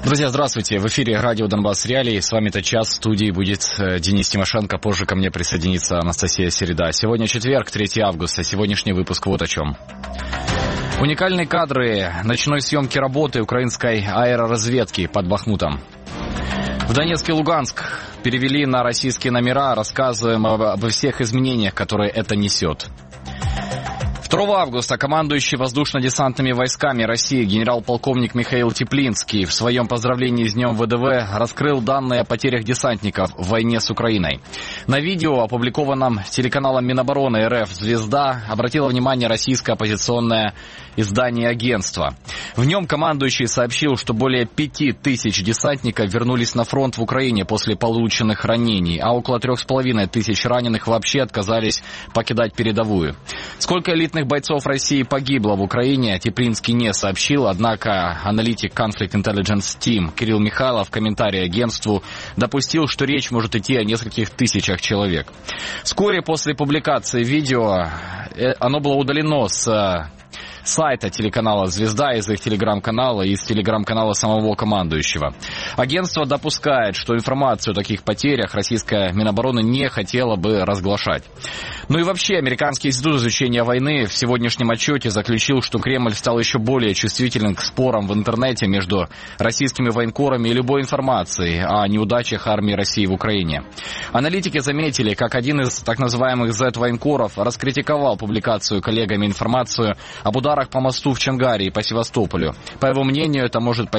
Друзья, здравствуйте. В эфире радио «Донбасс Реалии». С вами этот час в студии будет Денис Тимошенко. Позже ко мне присоединится Анастасия Середа. Сегодня четверг, 3 августа. Сегодняшний выпуск вот о чем. Уникальные кадры ночной съемки работы украинской аэроразведки под Бахмутом. В Донецк и Луганск перевели на российские номера. Рассказываем обо всех изменениях, которые это несет. 2 августа командующий воздушно-десантными войсками России генерал-полковник Михаил Теплинский в своем поздравлении с Днем ВДВ раскрыл данные о потерях десантников в войне с Украиной. На видео, опубликованном телеканалом Минобороны РФ «Звезда», обратило внимание российское оппозиционное издание агентства. В нем командующий сообщил, что более 5000 десантников вернулись на фронт в Украине после полученных ранений, а около 3500 раненых вообще отказались покидать передовую. Сколько элитных бойцов России погибло в Украине, Теплинский не сообщил, однако аналитик Conflict Intelligence Team Кирилл Михайлов в комментарии агентству допустил, что речь может идти о нескольких тысячах человек. Вскоре после публикации видео оно было удалено с сайта телеканала «Звезда», из их телеграм-канала и из телеграм-канала самого командующего. Агентство допускает, что информацию о таких потерях российская Минобороны не хотела бы разглашать. Ну и вообще, Американский институт изучения войны в сегодняшнем отчете заключил, что Кремль стал еще более чувствителен к спорам в интернете между российскими военкорами и любой информацией о неудачах армии России в Украине. Аналитики заметили, как один из так называемых Z-военкоров раскритиковал публикацию коллегами информацию об ударах по мосту в Чонгаре и по Севастополю. По его мнению, это может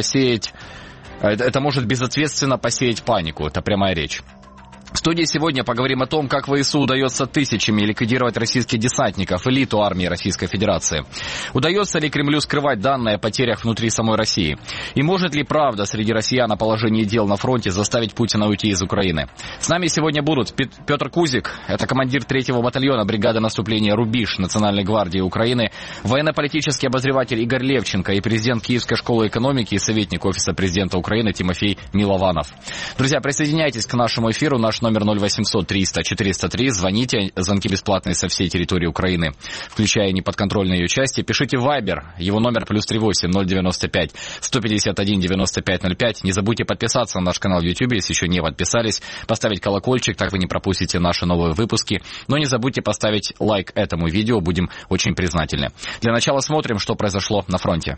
безответственно посеять панику. Это прямая речь. В студии сегодня поговорим о том, как ВСУ удается тысячами ликвидировать российских десантников, элиту армии Российской Федерации. Удается ли Кремлю скрывать данные о потерях внутри самой России? И может ли правда среди россиян о положении дел на фронте заставить Путина уйти из Украины? С нами сегодня будут Петр Кузик, это командир 3-го батальона бригады наступления «Рубеж» Национальной гвардии Украины, военно-политический обозреватель Игорь Левченко и президент Киевской школы экономики и советник Офиса президента Украины Тимофей Милованов. Друзья, присоединяйтесь к нашему эфиру. Наш номер 0800 300 403. Звоните. Звонки бесплатные со всей территории Украины, включая неподконтрольные ее части. Пишите в Viber. Его номер +38 095 151 95 05. Не забудьте подписаться на наш канал в YouTube, если еще не подписались. Поставить колокольчик, так вы не пропустите наши новые выпуски. Но не забудьте поставить лайк этому видео. Будем очень признательны. Для начала смотрим, что произошло на фронте.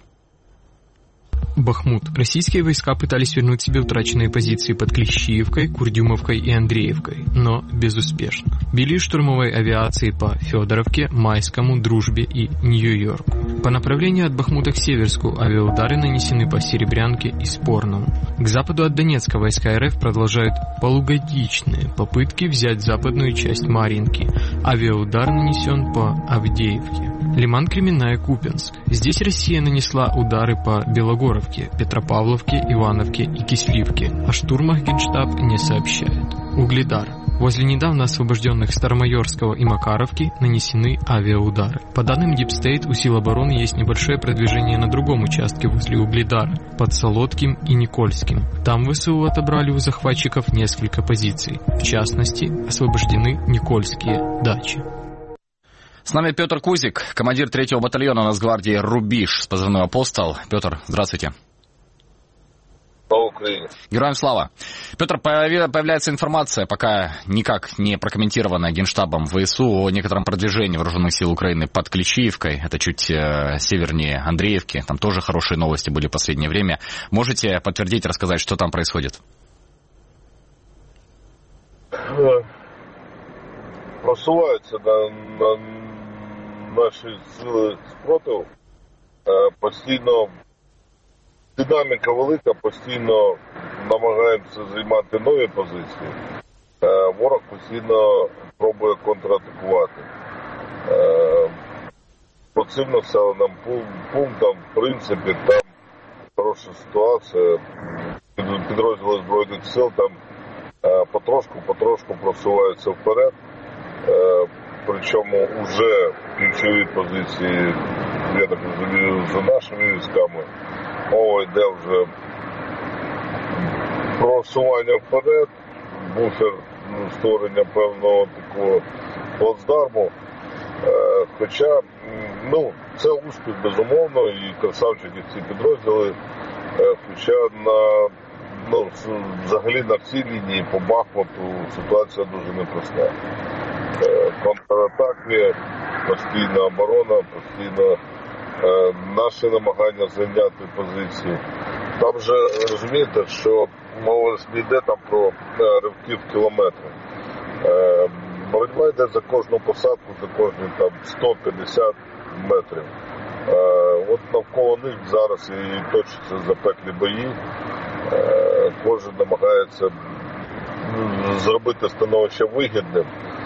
Бахмут. Российские войска пытались вернуть себе утраченные позиции под Клещиевкой, Курдюмовкой и Андреевкой, но безуспешно. Били штурмовой авиации по Федоровке, Майскому, Дружбе и Нью-Йорку. По направлению от Бахмута к Северску авиаудары нанесены по Серебрянке и Спорному. К западу от Донецка войска РФ продолжают полугодичные попытки взять западную часть Марьинки. Авиаудар нанесен по Авдеевке. Лиман, Кременная, Купянск. Здесь Россия нанесла удары по Белогоровке, Петропавловке, Ивановке и Кисливке. О штурмах Генштаб не сообщает. Угледар. Возле недавно освобожденных Старомайорского и Макаровки нанесены авиаудары. По данным Deep State, у сил обороны есть небольшое продвижение на другом участке возле Угледара, под Солодким и Никольским. Там ВСУ отобрали у захватчиков несколько позиций. В частности, освобождены Никольские дачи. С нами Петр Кузик, командир 3-го батальона Нацгвардии «Рубеж» с позывной «Апостол». Петр, здравствуйте. Слава Украине. Героям слава. Петр, появляется информация, пока никак не прокомментированная Генштабом ВСУ, о некотором продвижении вооруженных сил Украины под Клещиевкой. Это чуть севернее Андреевки. Там тоже хорошие новости были в последнее время. Можете подтвердить, рассказать, что там происходит? Просуваються на наші сили спротиву. Постійно динаміка велика, постійно намагаємося займати нові позиції. Ворог постійно пробує контратакувати. По цим населеним пунктам, в принципі, там хороша ситуація. Підрозділи Збройних сил там потрошку просуваються вперед. Причому вже ключові позиції, я так розумію, за нашими військами. Мова йде вже просування вперед, буфер створення певного такого плацдарму. Хоча, це успіх, безумовно, і красавчики ці підрозділи Хоча взагалі на всій лінії по Бахмуту ситуація дуже непроста. Контратаки, постійна оборона, постійно наші намагання зайняти позиції. Там же розумієте, що мова не йде там про ривки в кілометри. Боротьба йде за кожну посадку, за кожні там 150 метрів. От навколо них зараз і точаться запеклі бої. Кожен намагається зробити становище вигідним.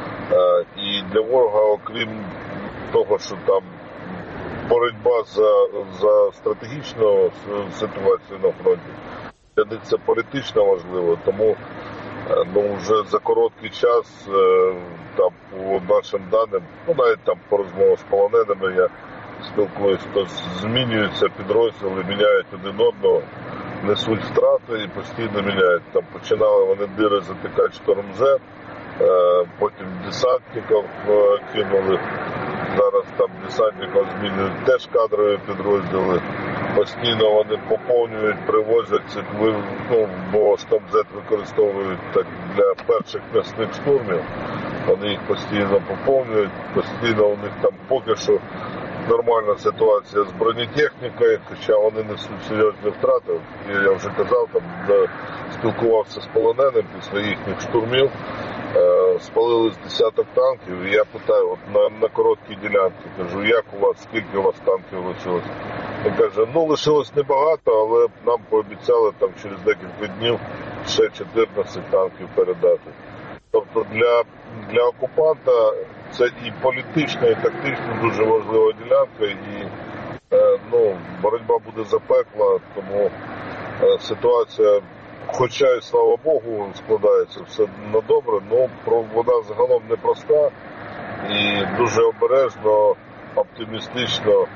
І для ворога, окрім того, що там боротьба за стратегічну ситуацію на фронті, це політично важливо, тому вже за короткий час, там, по нашим даним, навіть там по розмовах з полоненими я спілкуюсь, то змінюються підрозділи, міняють один одного, несуть втрати і постійно міняють. Там починали вони дири затикати Шторм З, потім десантників кинули. Зараз там десантників змінюють теж кадрові підрозділи. Постійно вони поповнюють, привозять цих, бо Шторм З використовують так для перших м'ясних штурмів. Вони їх постійно поповнюють, постійно у них там поки що нормальна ситуація з бронетехнікою, хоча вони несуть серйозні втрати. Я вже казав, там спілкувався з полоненим після їхніх штурмів. Спалили з десяток танків, і я питаю, от на короткій ділянці, кажу, як у вас, скільки у вас танків лишилось? Він каже, лишилось небагато, але нам пообіцяли там через декілька днів ще 14 танків передати. Тобто для окупанта це і політична, і тактично дуже важлива ділянка, і боротьба буде запекла, тому ситуація, хоча і слава Богу, складається все на добре, вона загалом непроста і дуже обережно, оптимістично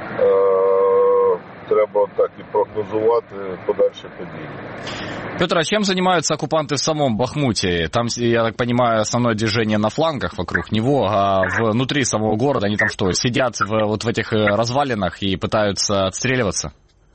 треба так і прогнозувати подальші події. Петр, а чем занимаются оккупанты в самом Бахмуте? Там, я так понимаю, основное движение на флангах вокруг него, а внутри самого города они там что, сидят в этих развалинах и пытаются отстреливаться?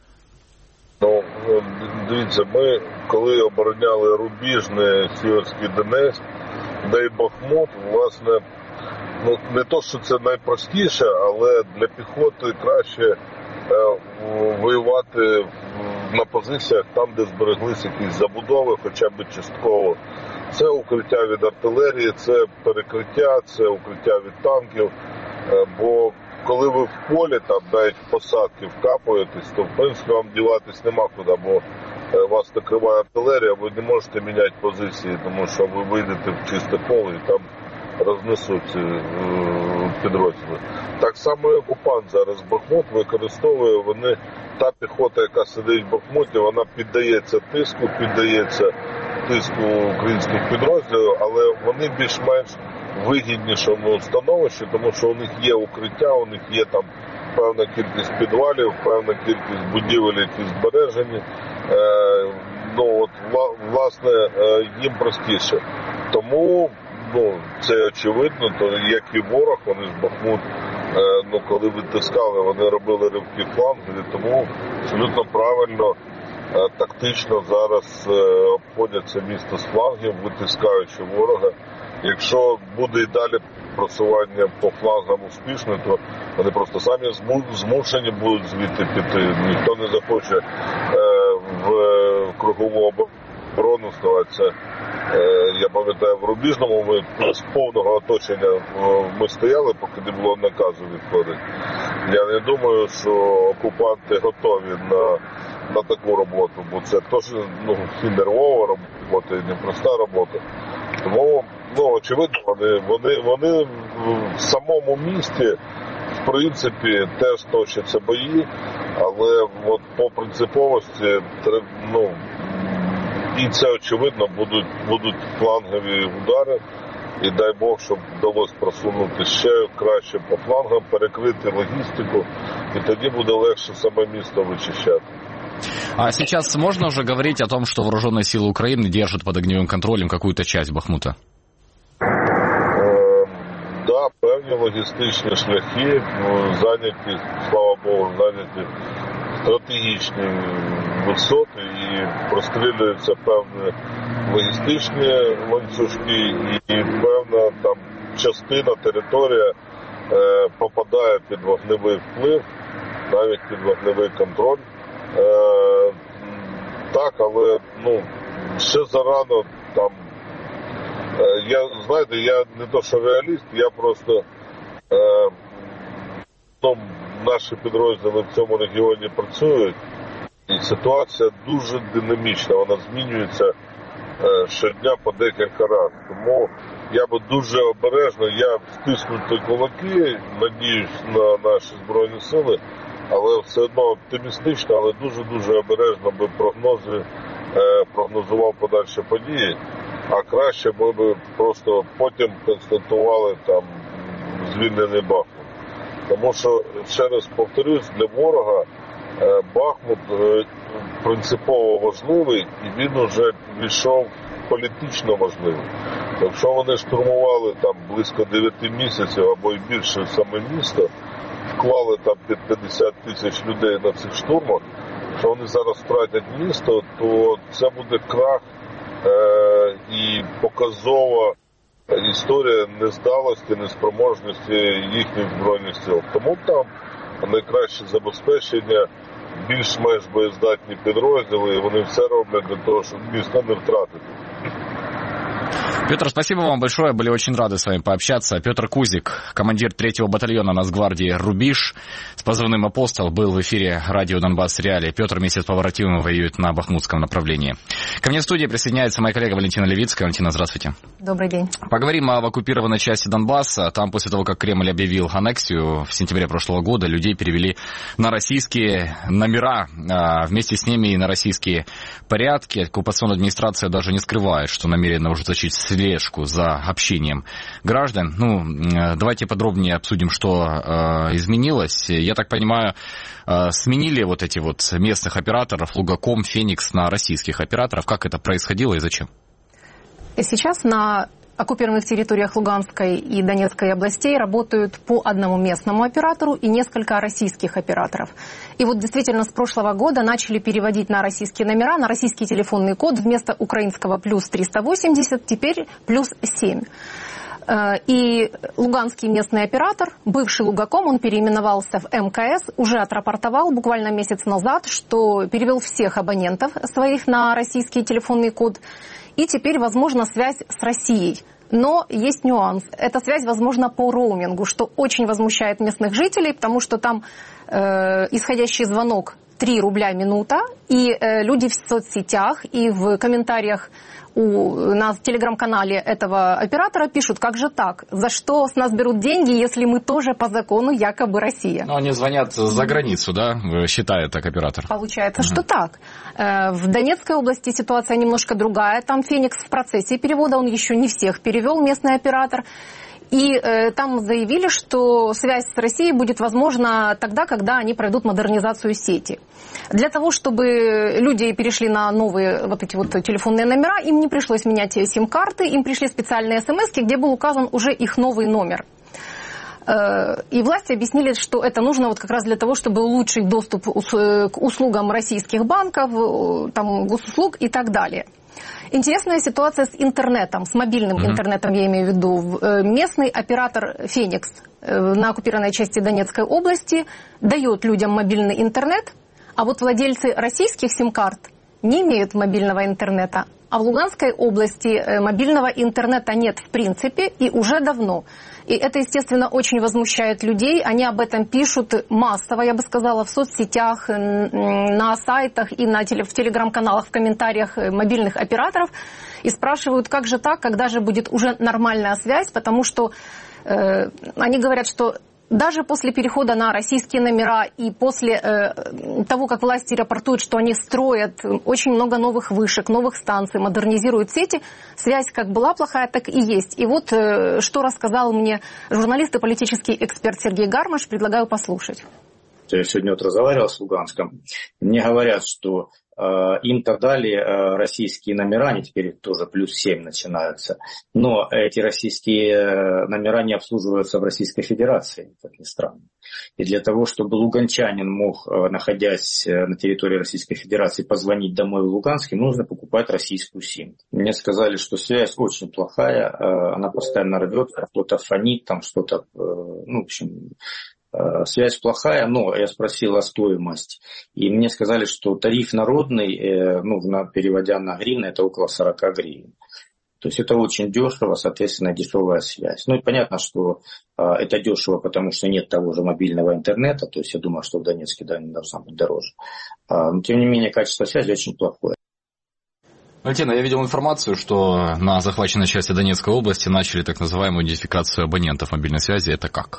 Дивіться, ми коли обороняли Рубіжне, Сіверський Донець, да і Бахмут, власне, не то, що це найпростіше, але для піхоти краще воювати на позиціях там, де збереглися якісь забудови, хоча б частково. Це укриття від артилерії, це перекриття, це укриття від танків, бо коли ви в полі, там навіть в посадки вкапуєтесь, то в принципі вам діватись нема куди, бо вас накриває артилерія, ви не можете міняти позиції, тому що ви вийдете в чисте поле і там рознесуть підрозділи. Так само і окупант зараз Бахмут використовує, та піхота, яка сидить в Бахмуті, вона піддається тиску українських підрозділів, але вони більш-менш вигіднішому становищі, тому що у них є укриття, у них є там певна кількість підвалів, певна кількість будівель, які збережені. Власне, їм простіше. Тому це очевидно, то як і ворог, вони ж Бахмут, коли витискали, вони робили ривки флангів, тому абсолютно правильно, тактично зараз обходяться місто з флангів, витискаючи ворога. Якщо буде і далі просування по флангам успішне, то вони просто самі змушені будуть звідти піти. Ніхто не захоче в кругову оборону ставатися. Я пам'ятаю, в Рубіжному ми з повного оточення ми стояли, поки не було наказу відходити. Я не думаю, що окупанти готові на таку роботу, бо це теж і нервова робота, і непроста робота. Тому, очевидно, вони в самому місті, в принципі, теж точаться бої, але по принциповості, і це, очевидно, будуть флангові удари, і дай Бог, щоб вдалося просунути ще краще по флангам, перекрити логістику, і тоді буде легше саме місто вичищати. А сейчас можно уже говорить о том, что вооруженные силы Украины держат под огневым контролем какую-то часть Бахмута? Да, певні логістичні шляхи зайняті, слава Богу, зайняті стратегічні висот і прострілюються певні логістичні ланцюжки, і певна там частина, територія попадає під вогневий вплив, навіть під вогневий контроль. Так, але ще зарано там. Я не то що реаліст, я просто наші підрозділи в цьому регіоні працюють, і ситуація дуже динамічна, вона змінюється щодня по декілька разів. Тому я би дуже обережно, я стиснути кулаки, надіюсь на наші Збройні Сили, але все одно оптимістично, але дуже-дуже обережно би прогнозував подальші події, а краще ми б просто потім констатували там звільнений Бахмут. Тому що, ще раз повторюсь, для ворога Бахмут принципово важливий, і він уже війшов політично важливий. Якщо вони штурмували там близько 9 місяців або й більше саме місто, вклали там під 50 тисяч людей на цих штурмах, якщо вони зараз втратять місто, то це буде крах і показова історія нездалості, неспроможності їхніх Збройних сил. Тому там найкраще забезпечення, більш-менш боєздатні підрозділи, і вони все роблять для того, щоб місто не втратити. Петр, спасибо вам большое, были очень рады с вами пообщаться. Петр Кузик, командир 3-го батальона Нацгвардии «Рубеж» с позывным «Апостол», был в эфире радио «Донбасс Реалии». Петр вместе с Поворотиловым воюет на Бахмутском направлении. Ко мне в студии присоединяется моя коллега Валентина Левицкая. Валентина, здравствуйте. Добрый день. Поговорим об оккупированной части Донбасса. Там после того, как Кремль объявил аннексию в сентябре прошлого года, людей перевели на российские номера, вместе с ними и на российские порядки. Оккупационная администрация даже не скрывает, что намерена ужесточить слежку за общением граждан. Давайте подробнее обсудим, что изменилось. Я так понимаю, сменили вот эти вот местных операторов Лугаком, Феникс на российских операторов. Как это происходило и зачем? Сейчас на оккупированных территориях Луганской и Донецкой областей работают по одному местному оператору и несколько российских операторов. И вот действительно с прошлого года начали переводить на российские номера, на российский телефонный код вместо украинского плюс 380, теперь плюс 7. И луганский местный оператор, бывший Лугаком, он переименовался в МКС, уже отрапортовал буквально месяц назад, что перевел всех абонентов своих на российский телефонный код. И теперь возможна связь с Россией. Но есть нюанс. Эта связь возможна по роумингу, что очень возмущает местных жителей, потому что там исходящий звонок 3 рубля минута, и люди в соцсетях и в комментариях на телеграм-канале этого оператора пишут, как же так, за что с нас берут деньги, если мы тоже по закону якобы Россия. Но они звонят за границу, да, считает так оператор? Получается, что так. В Донецкой области ситуация немножко другая, там Феникс в процессе перевода, он еще не всех перевел, местный оператор. И там заявили, что связь с Россией будет возможна тогда, когда они пройдут модернизацию сети. Для того, чтобы люди перешли на новые вот эти вот телефонные номера, им не пришлось менять сим-карты, им пришли специальные смс-ки, где был указан уже их новый номер. И власти объяснили, что это нужно вот как раз для того, чтобы улучшить доступ к услугам российских банков, там, госуслуг и так далее. Интересная ситуация с интернетом, с мобильным интернетом, я имею в виду. Местный оператор «Феникс» на оккупированной части Донецкой области дает людям мобильный интернет, а вот владельцы российских сим-карт не имеют мобильного интернета. А в Луганской области мобильного интернета нет в принципе и уже давно. И это, естественно, очень возмущает людей. Они об этом пишут массово, я бы сказала, в соцсетях, на сайтах и в телеграм-каналах, в комментариях мобильных операторов. И спрашивают, как же так, когда же будет уже нормальная связь, потому что они говорят, что даже после перехода на российские номера и после того, как власти рапортуют, что они строят очень много новых вышек, новых станций, модернизируют сети, связь как была плохая, так и есть. И вот что рассказал мне журналист и политический эксперт Сергей Гармаш, предлагаю послушать. Я сегодня разговаривал с Луганском. Мне говорят, что им-то дали российские номера, они теперь тоже +7 начинаются, но эти российские номера не обслуживаются в Российской Федерации, как ни странно. И для того, чтобы луганчанин мог, находясь на территории Российской Федерации, позвонить домой в Луганске, нужно покупать российскую симку. Мне сказали, что связь очень плохая, она постоянно рвет, кто-то фонит, там что-то, в общем... Связь плохая, но я спросил о стоимости. И мне сказали, что тариф народный, переводя на гривны, это около 40 гривен. То есть это очень дешево, соответственно, дешевая связь. Ну и понятно, что это дешево, потому что нет того же мобильного интернета. То есть я думаю, что в Донецке не должна быть дороже. Но тем не менее, качество связи очень плохое. Валентина, я видел информацию, что на захваченной части Донецкой области начали так называемую идентификацию абонентов мобильной связи. Это как?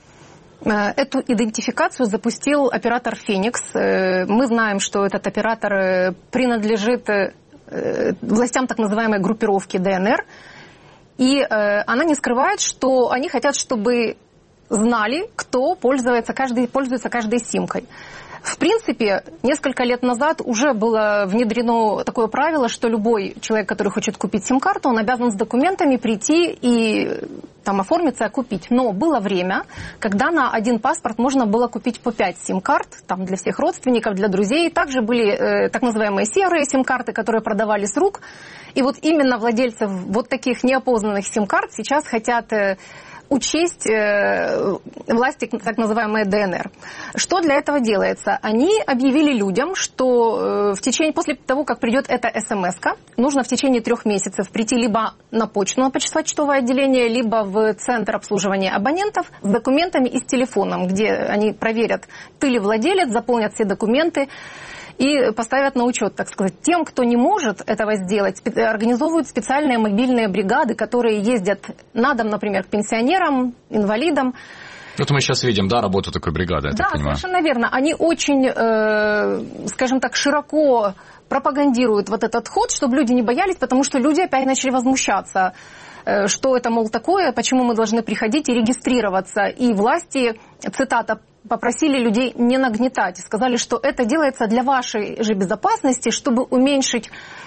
Эту идентификацию запустил оператор «Феникс». Мы знаем, что этот оператор принадлежит властям так называемой группировки ДНР. И она не скрывает, что они хотят, чтобы знали, кто пользуется каждой симкой. В принципе, несколько лет назад уже было внедрено такое правило, что любой человек, который хочет купить сим-карту, он обязан с документами прийти и там оформиться и купить. Но было время, когда на один паспорт можно было купить по 5 сим-карт, там для всех родственников, для друзей. Также были так называемые серые сим-карты, которые продавали с рук. И вот именно владельцев вот таких неопознанных сим-карт сейчас хотят учесть власти так называемые ДНР. Что для этого делается? Они объявили людям, что после того, как придет эта смс-ка, нужно в течение 3 месяцев прийти либо на почту, на почтовое отделение, либо в центр обслуживания абонентов с документами и с телефоном, где они проверят, ты ли владелец, заполнят все документы и поставят на учет, так сказать. Тем, кто не может этого сделать, организовывают специальные мобильные бригады, которые ездят на дом, например, к пенсионерам, инвалидам. Вот мы сейчас видим, работу такой бригады, я так понимаю. Да, совершенно верно. Они очень, скажем так, широко пропагандируют вот этот ход, чтобы люди не боялись, потому что люди опять начали возмущаться. Что это, мол, такое, почему мы должны приходить и регистрироваться. И власти, цитата, попросили людей не нагнетать. Сказали, что это делается для вашей же безопасности, чтобы уменьшить,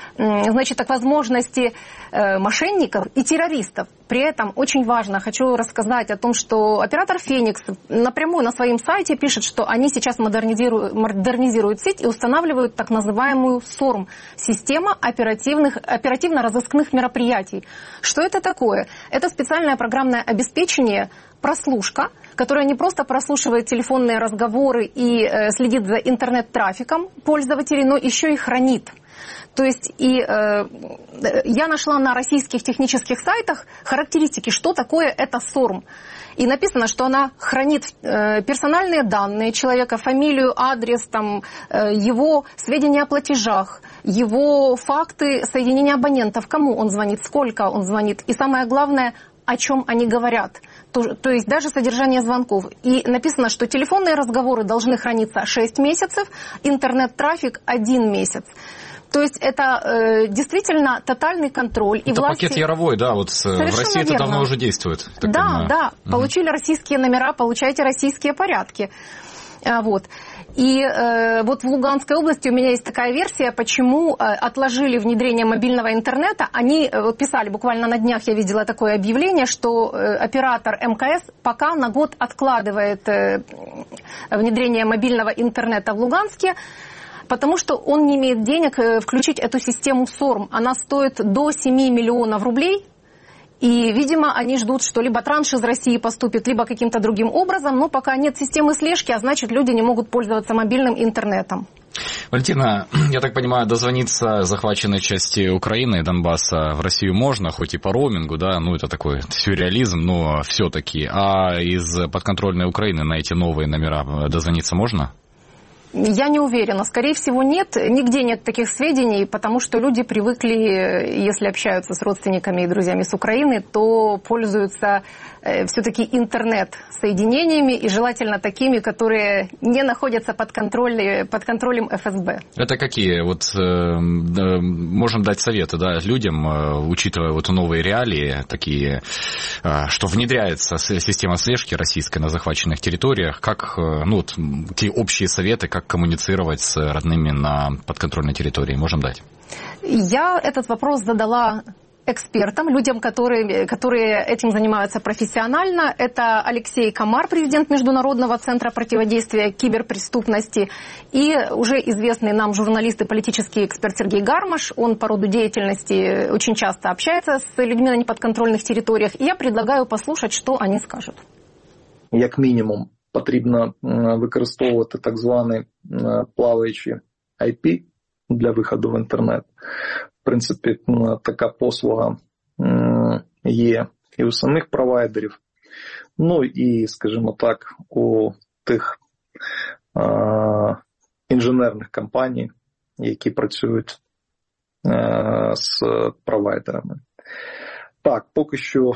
возможности мошенников и террористов. При этом очень важно, хочу рассказать о том, что оператор «Феникс» напрямую на своем сайте пишет, что они сейчас модернизируют сеть и устанавливают так называемую СОРМ – система оперативно-розыскных мероприятий. Что это такое? Это специальное программное обеспечение, прослушка, которая не просто прослушивает телефонные разговоры и следит за интернет-трафиком пользователей, но еще и хранит. То есть я нашла на российских технических сайтах характеристики, что такое это СОРМ. И написано, что она хранит персональные данные человека, фамилию, адрес, его сведения о платежах, его факты соединения абонентов, кому он звонит, сколько он звонит. И самое главное, о чем они говорят. То есть даже содержание звонков. И написано, что телефонные разговоры должны храниться 6 месяцев, интернет-трафик 1 месяц. То есть это действительно тотальный контроль. И это власти... пакет Яровой, в России это давно уже действует. Да, получили российские номера, получайте российские порядки. И вот в Луганской области у меня есть такая версия, почему отложили внедрение мобильного интернета. Они писали, буквально на днях я видела такое объявление, что оператор МКС пока на год откладывает внедрение мобильного интернета в Луганске, потому что он не имеет денег включить эту систему СОРМ. Она стоит до 7 миллионов рублей. И, видимо, они ждут, что либо транш из России поступит, либо каким-то другим образом, но пока нет системы слежки, а значит, люди не могут пользоваться мобильным интернетом. Валентина, я так понимаю, дозвониться захваченной части Украины, Донбасса, в Россию можно, хоть и по роумингу, это такой сюрреализм, но все-таки. А из подконтрольной Украины на эти новые номера дозвониться можно? Я не уверена. Скорее всего, нет. Нигде нет таких сведений, потому что люди привыкли, если общаются с родственниками и друзьями с Украины, то пользуются все-таки интернет-соединениями и желательно такими, которые не находятся под контролем ФСБ. Это какие? Можем дать советы людям, учитывая новые реалии, такие, что внедряется система слежки российская на захваченных территориях, как, какие общие советы, как как коммуницировать с родными на подконтрольной территории? Можем дать? Я этот вопрос задала экспертам, людям, которые этим занимаются профессионально. Это Алексей Комар, президент Международного центра противодействия киберпреступности, и уже известный нам журналист и политический эксперт Сергей Гармаш. Он по роду деятельности очень часто общается с людьми на неподконтрольных территориях. И я предлагаю послушать, что они скажут. Як мінімум, потрібно використовувати так звані плаваючі IP для виходу в інтернет. В принципі, така послуга є і у самих провайдерів, ну і, скажімо так, у тих інженерних компаній, які працюють з провайдерами. Так, поки що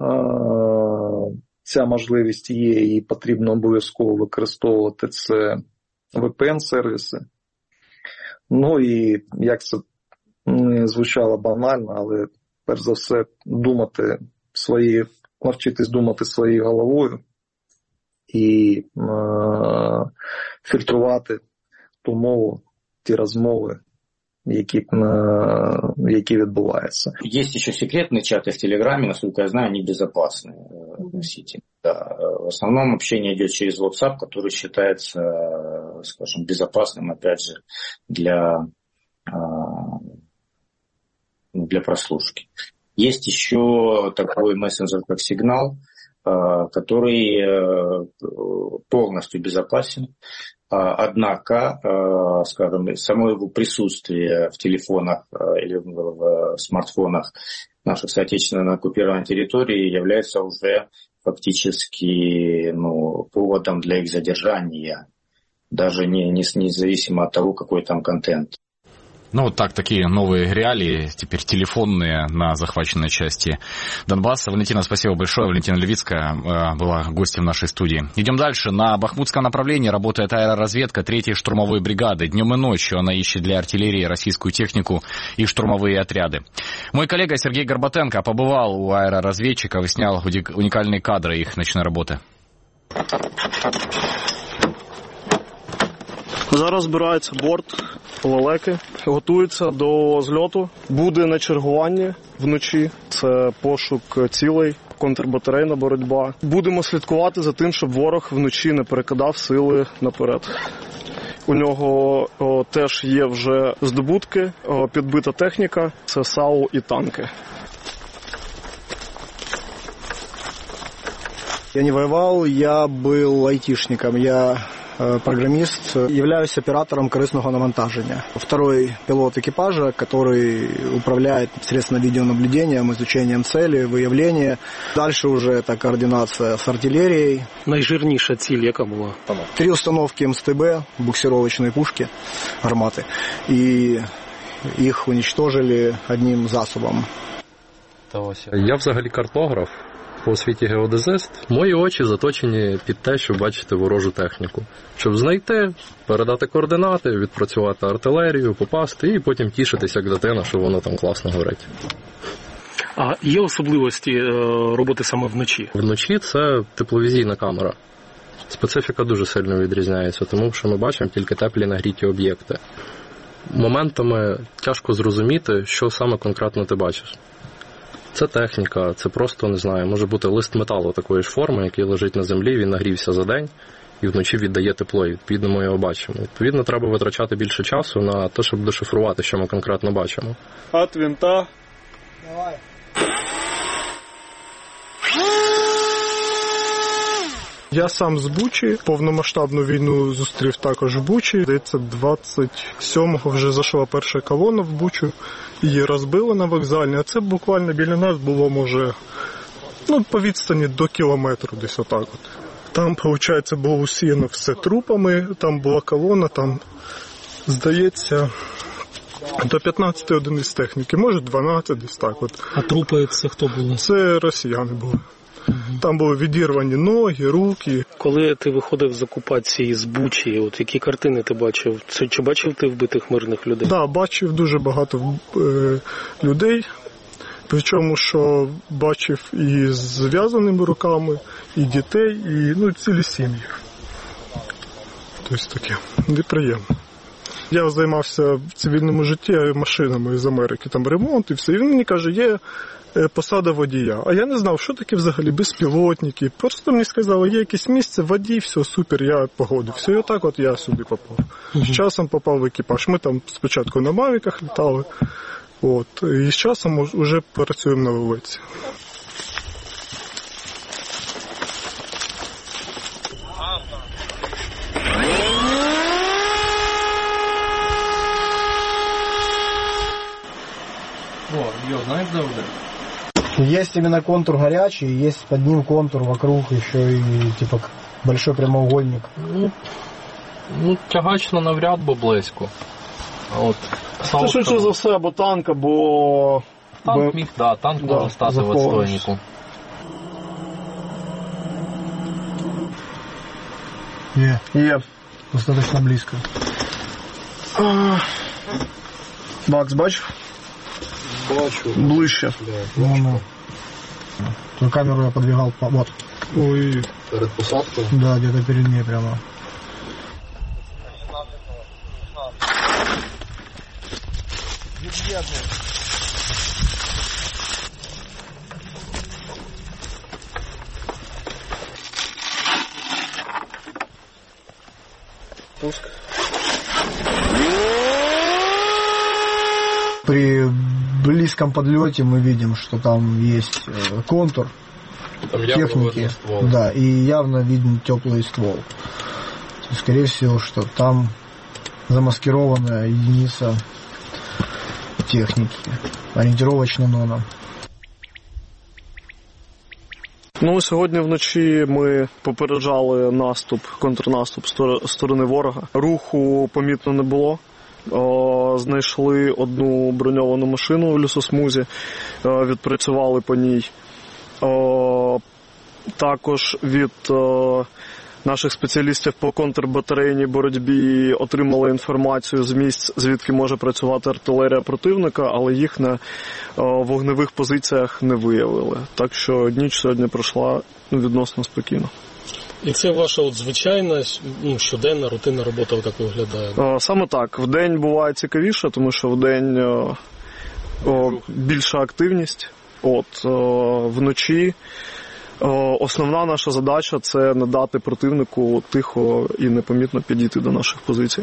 ця можливість є і потрібно обов'язково використовувати це VPN-сервіси. Ну і як це не звучало банально, але перш за все навчитись думати своєю головою і фільтрувати ту мову, ті розмови, які відбуваються. Есть еще секретные чаты в Телеграме, насколько я знаю, они безопасны в сети. Да. В основном общение идет через WhatsApp, который считается, скажем, безопасным, опять же, для прослушки. Есть еще такой мессенджер, как Signal, который полностью безопасен. Однако, скажем, само его присутствие в телефонах или в смартфонах наших соотечественных на оккупированной территории является уже фактически поводом для их задержания, даже независимо от того, какой там контент. Ну, вот так, такие новые реалии, теперь телефонные на захваченной части Донбасса. Валентина, спасибо большое. Валентина Левицкая была гостем нашей студии. Идем дальше. На бахмутском направлении работает аэроразведка 3-й штурмовой бригады. Днем и ночью она ищет для артиллерии российскую технику и штурмовые отряды. Мой коллега Сергей Горбатенко побывал у аэроразведчиков и снял уникальные кадры их ночной работы. Зараз збирається борт лелеки, готується до зльоту. Буде на чергуванні вночі, це пошук цілей, контрбатарейна боротьба. Будемо слідкувати за тим, щоб ворог вночі не перекидав сили наперед. У нього теж є вже здобутки, підбита техніка, це САУ і танки. Я не воевал, я был айтишником, я программист, являюсь оператором корыстного навантажения. Второй пилот экипажа, который управляет непосредственно видеонаблюдением, изучением цели, выявление. Дальше уже это координация с артиллерией. Найжирніша ціль яка була? 3 установки МСТБ, буксировочные пушки, гарматы. И их уничтожили одним засобом. Я взагалі картограф. По освіті геодезист. Мої очі заточені під те, щоб бачити ворожу техніку. Щоб знайти, передати координати, відпрацювати артилерію, попасти і потім тішитися як дитина, що воно там класно горить. А є особливості роботи саме вночі? Вночі це тепловізійна камера. Специфіка дуже сильно відрізняється, тому що ми бачимо тільки теплі нагріті об'єкти. Моментами тяжко зрозуміти, що саме конкретно ти бачиш. Це техніка, це просто, не знаю, може бути лист металу такої ж форми, який лежить на землі, він нагрівся за день і вночі віддає тепло, і відповідно ми його бачимо. Відповідно, треба витрачати більше часу на те, щоб дешифрувати, що ми конкретно бачимо. От винта. Давай. Я сам з Бучі, повномасштабну війну зустрів також в Бучі. Здається, 27-го вже зайшла перша колона в Бучу, її розбили на вокзальні, а це буквально біля нас було, може, по відстані до кілометру десь отак от. Там, виходить, було усіяно все трупами, там була колона, там, здається, до 15 одиниць техніки, може 12 десь так от. А трупи це хто були? Це росіяни були. Там були відірвані ноги, руки. Коли ти виходив з окупації з Бучі, от які картини ти бачив? Чи бачив ти вбитих мирних людей? Так, бачив дуже багато людей. Причому, що бачив і з зв'язаними руками, і дітей, і цілі сім'ї. Тобто таке. неприємно. Я займався в цивільному житті машинами з Америки, там ремонт і все. І він мені каже, є посада водія. А я не знав, що таке взагалі безпілотники. Просто мені сказали, є якесь місце, водій, все, супер, я погодився. І отак от я сюди попав. З часом попав в екіпаж. Ми там спочатку на Мавіках літали, і з часом вже працюємо на вулиці. Знаешь, да, уже? Есть именно контур горячий, есть под ним контур вокруг еще и типа большой прямоугольник. Тягачно навряд, бо близько. А от це швидше за все, або танк, або... Танк міг, танк може стати в отстойнику. Є. Достаточно близько. Бакс, бачив? Бачу. Ближче. Ну. Ту камеру я подвигал, вот. Ой. Перед посадкою? Да, где-то перед ней прямо. Пуск. При близком подлете мы видим, что там есть контур там техники, да, и явно виден теплый ствол. То есть, скорее всего, что там замаскированная единица техники, ориентировочно НОНа. Сьогодні вночі ми попереджали контрнаступ з сторони ворога. Руху помітно не було. Знайшли одну броньовану машину у лісосмузі, відпрацювали по ній. Також від наших спеціалістів по контрбатарейній боротьбі отримали інформацію з місць, звідки може працювати артилерія противника, але їх на вогневих позиціях не виявили. Так що ніч сьогодні пройшла відносно спокійно. І це ваша звичайна щоденна рутинна робота так виглядає? Саме так. Вдень буває цікавіше, тому що вдень більша активність. Вночі основна наша задача – це не дати противнику тихо і непомітно підійти до наших позицій.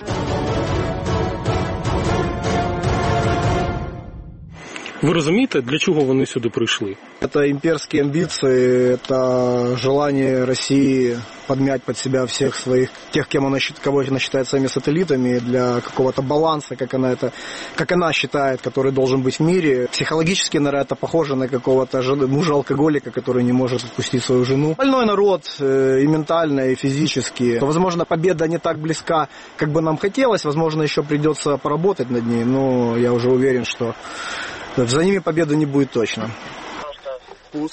Ви розумієте, для чого вони сюди прийшли? Это имперские амбиции, это желание России подмять под себя всех своих, тех, кого она считает своими сателлитами, для какого-то баланса, как она считает, который должен быть в мире. Психологически, наверное, это похоже на какого-то мужа-алкоголика, который не может отпустить свою жену. Больной народ и ментально, и физически. Возможно, победа не так близка, как бы нам хотелось, возможно, еще придется поработать над ней, но я уже уверен, что за ними победы не будет точно. Пуск.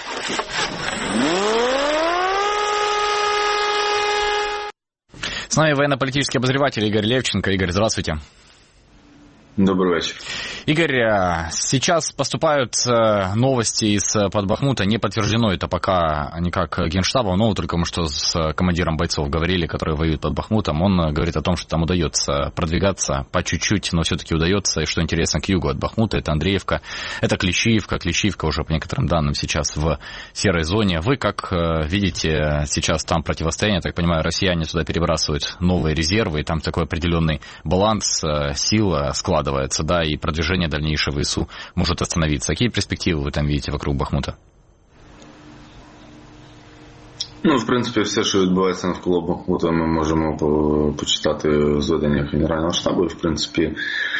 С нами военно-политический обозреватель Игорь Левченко. Игорь, здравствуйте. Добрый вечер. Игорь, сейчас поступают новости из-под Бахмута. Не подтверждено это пока никак Генштабом, но только мы что с командиром бойцов говорили, которые воюют под Бахмутом. Он говорит о том, что там удается продвигаться по чуть-чуть, но все-таки удается. И что интересно, к югу от Бахмута это Андреевка, это Клещиевка. Клещиевка уже по некоторым данным сейчас в серой зоне. Вы как видите сейчас там противостояние? Я так понимаю, россияне туда перебрасывают новые резервы, и там такой определенный баланс сил складывается, да, и продвижение дальнейшее в ВСУ может остановиться. Какие перспективы вы там видите вокруг Бахмута? В принципі, все, що відбувається навколо Бахмута, ми можемо почитати в зведеннях Генерального штабу. І, в принципі,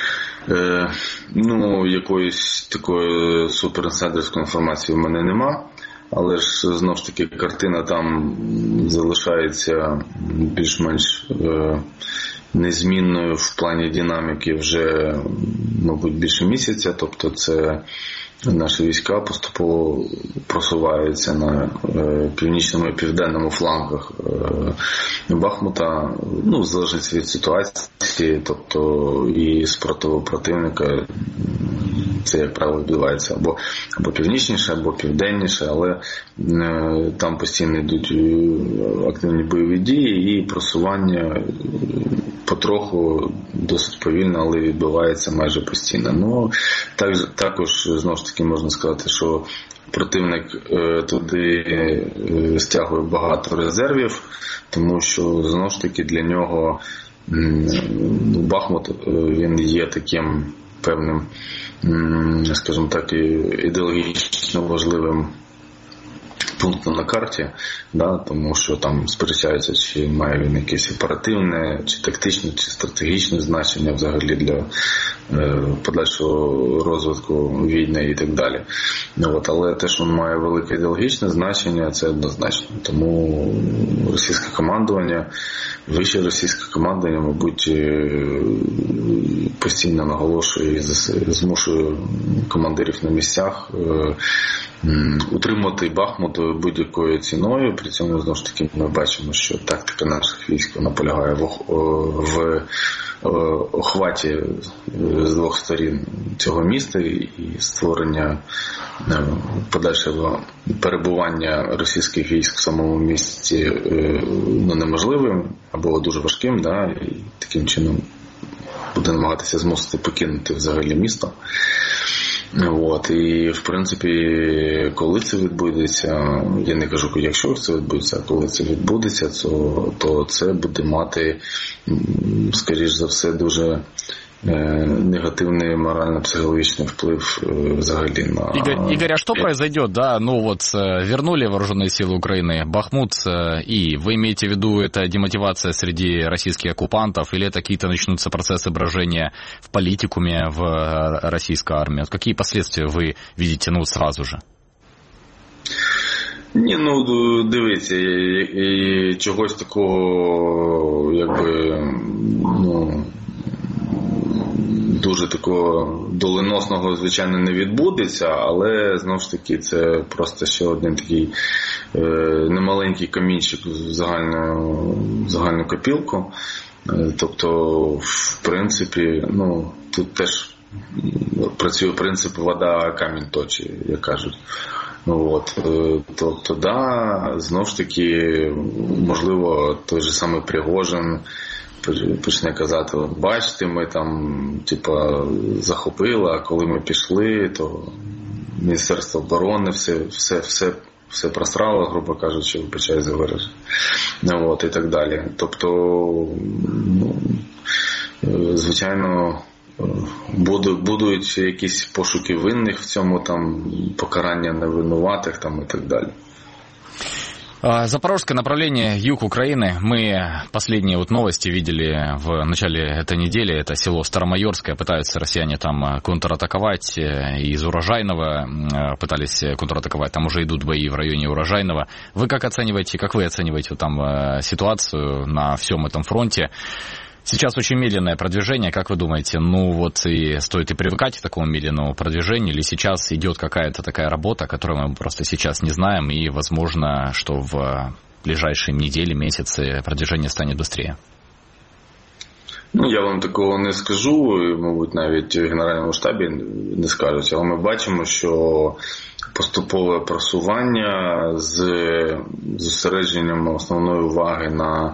якоїсь такої суперінсайдерської інформації в мене нема. Але ж, знову ж таки, картина там залишається більш-менш незмінною в плані динаміки вже, мабуть, більше місяця. Тобто це наші війська поступово просуваються на північному і південному флангах Бахмута, в залежності від ситуації, тобто і спротиву противника це, як правило, відбувається або північніше, або південніше, але там постійно йдуть активні бойові дії і просування потроху, досить повільно, але відбувається майже постійно. Ну, також, знову ж таки, можна сказати, що противник туди стягує багато резервів, тому що, знову ж таки, для нього Бахмут, він є таким певним, скажімо так, ідеологічно важливим пунктом на карті, да, тому що там сперечаються, чи має він якесь оперативне, чи тактичне, чи стратегічне значення взагалі для подальшого розвитку війни і так далі. От, але те, що він має велике ідеологічне значення, це однозначно. Тому російське командування, вище російське командування, мабуть, постійно наголошує і змушує командирів на місцях утримувати Бахмут будь-якою ціною. При цьому, знову ж таки, ми бачимо, що тактика наших військ вона полягає в охваті з двох сторін цього міста і створення подальшого перебування російських військ в самому місті неможливим або дуже важким, да, і таким чином буде намагатися змусити покинути взагалі місто. От, і, в принципі, коли це відбудеться, я не кажу, якщо це відбудеться, а коли це відбудеться, то це буде мати, скоріш за все, дуже негативный морально-психологический вплив взагалі на... Игорь, а что произойдет, да, ну вот вернули вооруженные силы Украины Бахмут, и вы имеете в виду, это демотивация среди российских оккупантов, или это какие-то начнутся процессы брожения в политикуме в российской армии? Вот какие последствия вы видите, ну, сразу же? Ні, ну, дивіться, і чогось такого, якби, ну, дуже такого доленосного, звичайно, не відбудеться, але, знову ж таки, це просто ще один такий немаленький камінчик в загальну копілку. Тобто, в принципі, ну, тут теж працює принцип вода камінь точить, як кажуть. От, тобто, да, знову ж таки, можливо, той же самий Пригожин почне казати, от бачите, ми там, типа, захопили, а коли ми пішли, то Міністерство оборони все просрало, грубо кажучи, вибачаю за вираження. От, і так далі. Тобто, ну, звичайно, будуть якісь пошуки винних в цьому, там, покарання невинуватих, там, і так далі. Запорожское направление, юг Украины. Мы последние вот новости видели в начале этой недели. Это село Старомайорское. Пытаются россияне там контратаковать. Из Урожайного пытались контратаковать. Там уже идут бои в районе Урожайного. Вы как вы оцениваете там ситуацию на всем этом фронте? Сейчас очень медленное продвижение, как вы думаете, ну вот и стоит и привыкать к такому медленному продвижению, или сейчас идет какая-то такая работа, которую мы просто сейчас не знаем, и возможно, что в ближайшие недели, месяцы продвижение станет быстрее? Ну, я вам такого не скажу, і, мабуть, навіть в Генеральному штабі не скажуть, але ми бачимо, що поступове просування з зосередженням основної уваги на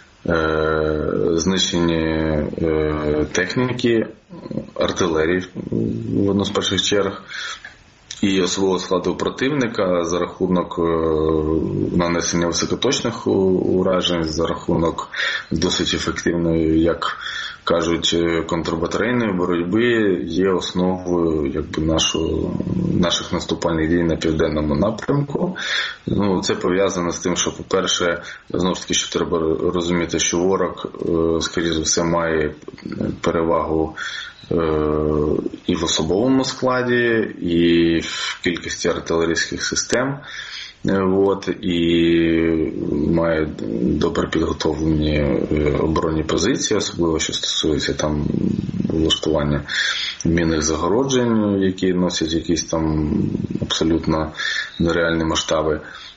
знищені техніки, артилерії в одну з перших черг і особового складу противника за рахунок нанесення високоточних уражень, за рахунок досить ефективної, як кажуть, контрбатарейної боротьби є основою, якби, наших наступальних дій на південному напрямку. Ну, це пов'язано з тим, що, по-перше, знову ж таки, що треба розуміти, що ворог, скоріш за все, має перевагу і в особовому складі, і в кількості артилерійських систем. От, і має добре підготовлені оборонні позиції, особливо що стосується там влаштування мінних загороджень, які носять якісь там абсолютно нереальні масштаби.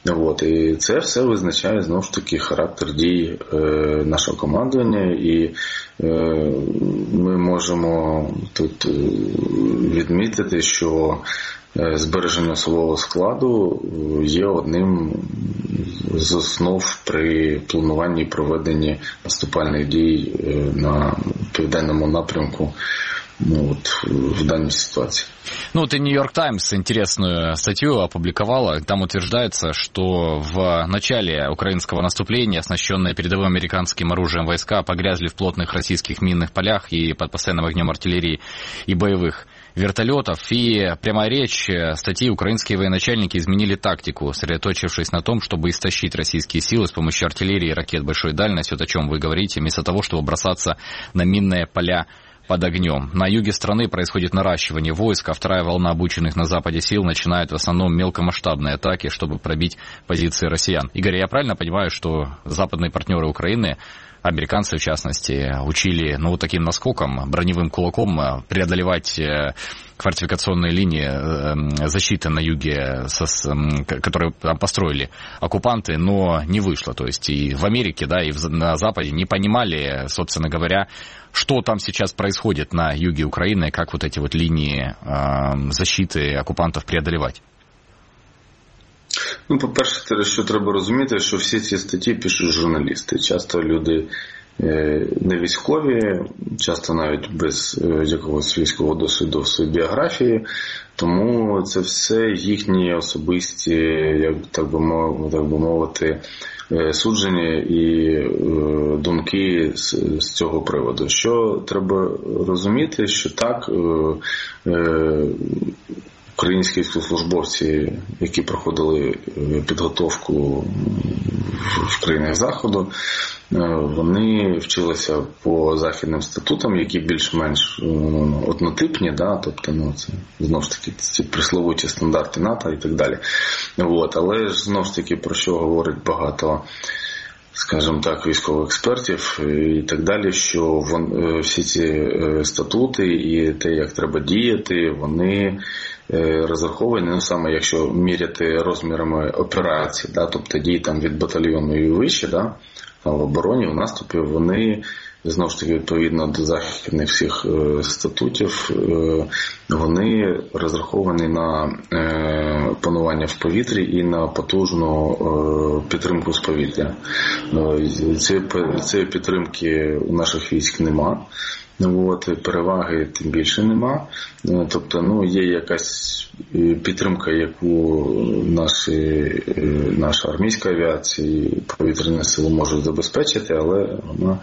От, і це все визначає, знову ж таки, характер дій нашого командування, і ми можемо тут відмітити, що збереження особового складу є одним з основ при плануванні і проведенні наступальних дій на південному напрямку в данной ситуации. Вот и Нью-Йорк Таймс интересную статью опубликовала. Там утверждается, что в начале украинского наступления оснащенные передовым американским оружием войска погрязли в плотных российских минных полях и под постоянным огнем артиллерии и боевых вертолетов. И прямая речь статьи: украинские военачальники изменили тактику, сосредоточившись на том, чтобы истощить российские силы с помощью артиллерии и ракет большой дальности, вот о чем вы говорите, вместо того, чтобы бросаться на минные поля под огнем. На юге страны происходит наращивание войск, а вторая волна обученных на Западе сил начинает в основном мелкомасштабные атаки, чтобы пробить позиции россиян. Игорь, я правильно понимаю, что западные партнеры Украины, американцы в частности, учили вот таким наскоком, броневым кулаком преодолевать фортификационные линии защиты на юге, которые там построили оккупанты, но не вышло. То есть и в Америке, да, и на Западе не понимали, собственно говоря, что там сейчас происходит на юге Украины, как вот эти вот линии защиты оккупантов преодолевать. По-перше, що треба розуміти, що всі ці статті пишуть журналісти. Часто люди не військові, часто навіть без якогось військового досвіду в своїй біографії, тому це все їхні особисті, як так би мовити, судження і думки з цього приводу. Що треба розуміти, що так, українські військовослужбовці, які проходили підготовку в країнах Заходу, вони вчилися по західним статутам, які більш-менш однотипні, да, тобто, це знову ж таки ці присловуті стандарти НАТО і так далі. Але ж знову ж таки, про що говорить багато, скажімо так, військових експертів і так далі, що всі ці статути і те, як треба діяти, вони розраховані, саме якщо міряти розмірами операцій, да, тобто дії там від батальйону і вище, да, в обороні, в наступі, вони знову ж таки відповідно до західних всіх статутів, вони розраховані на панування в повітрі і на потужну підтримку з повітря. Цієї підтримки у наших військ нема. Переваги тим більше нема. Тобто, є якась підтримка, яку наша армійська авіація і повітряні сили можуть забезпечити, але вона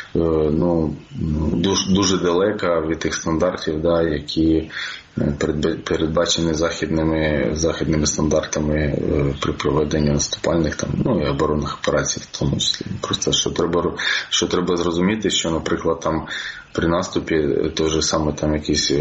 дуже далека від тих стандартів, да, які передбачені західними стандартами при проведенні наступальних і оборонних операцій в тому числі. Просто що треба зрозуміти, що, наприклад, там при наступі той же саме там якийсь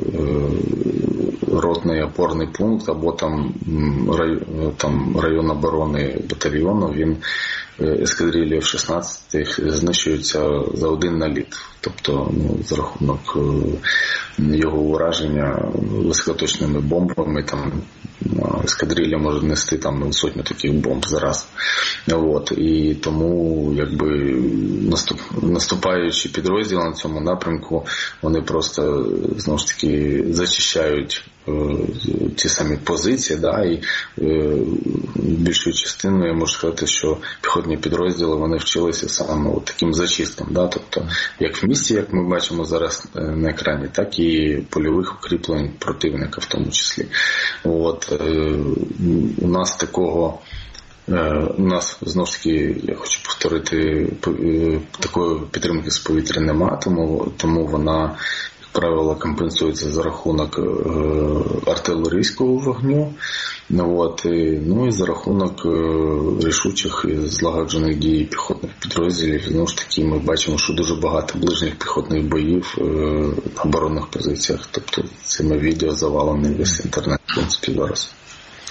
ротний опорний пункт або там район оборони батальйону, він ескадрилі F-16 знищується за один наліт. Тобто, за рахунок його ураження високоточними бомбами, там ескадрилля може нести там сотню таких бомб зараз. І тому, наступаючі підрозділи на цьому напрямку, вони просто, знову ж таки, зачищають ті самі позиції, да, і більшою частиною я можу сказати, що піхотні підрозділи, вони вчилися саме таким зачисткам, да, тобто як в місті, як ми бачимо зараз на екрані, так і польових укріплень противника в тому числі. У нас знову ж таки, я хочу повторити, такої підтримки з повітря нема, тому вона, як правило, компенсується за рахунок артилерійського вогню, і за рахунок рішучих і злагоджених дій піхотних підрозділів. Знову ж таки, ми бачимо, що дуже багато ближніх піхотних боїв на оборонних позиціях, тобто цими відео завалені весь інтернет, в принципі, зараз.